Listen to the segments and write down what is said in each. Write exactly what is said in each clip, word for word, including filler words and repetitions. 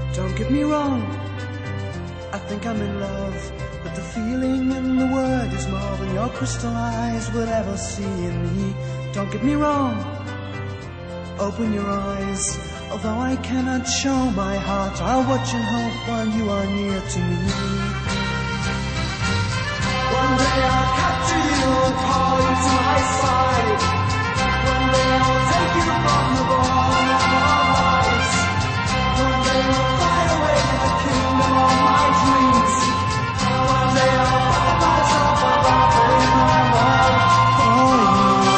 Don't get me wrong, I think I'm in love, but the feeling in the word is more than your crystal eyes would ever see in me. Don't get me wrong, open your eyes. Although I cannot show my heart, I'll watch and hope while you are near to me. One day I'll capture you and call you to my side. One day I'll take you from the bottom of our lives. One day I'll fly away to the kingdom of my dreams. One day I'll find myself a rapper in my love for you.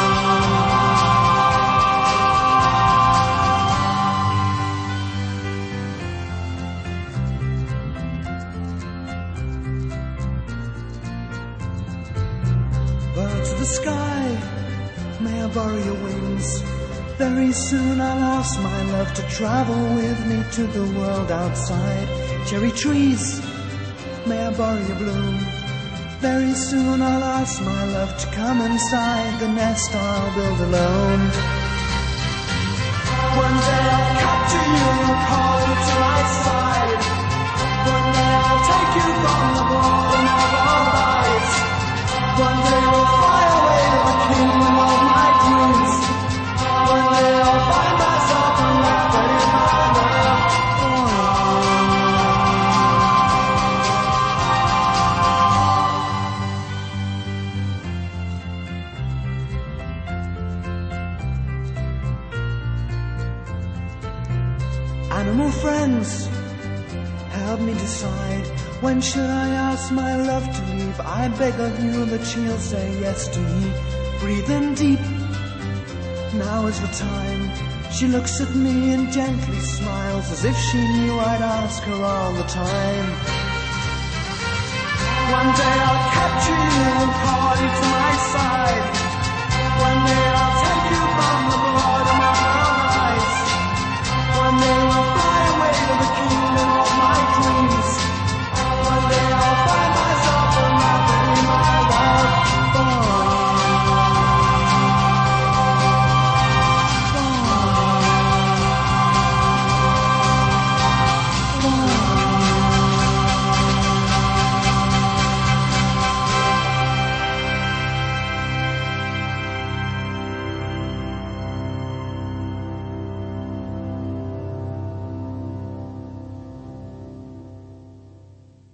Birds of the sky, may I borrow your wings? Very soon I'll ask my love to travel with me to the world outside. Cherry trees, may I borrow your bloom? Very soon I'll ask my love to come inside the nest I'll build alone. One day I'll capture you and call you to my side. One day I'll take you from the bottom of our lives. One day I'll fly away to the kingdom of my dreams. One day I'll find myself a rapper in my love for you. Animal friends, help me decide. When should I ask my love to leave? I beg of you that she'll say yes to me. Breathe in deep, now is the time. She looks at me and gently smiles, as if she knew I'd ask her all the time. One day I'll capture you and call you to my side. One day I'll take you from the bottom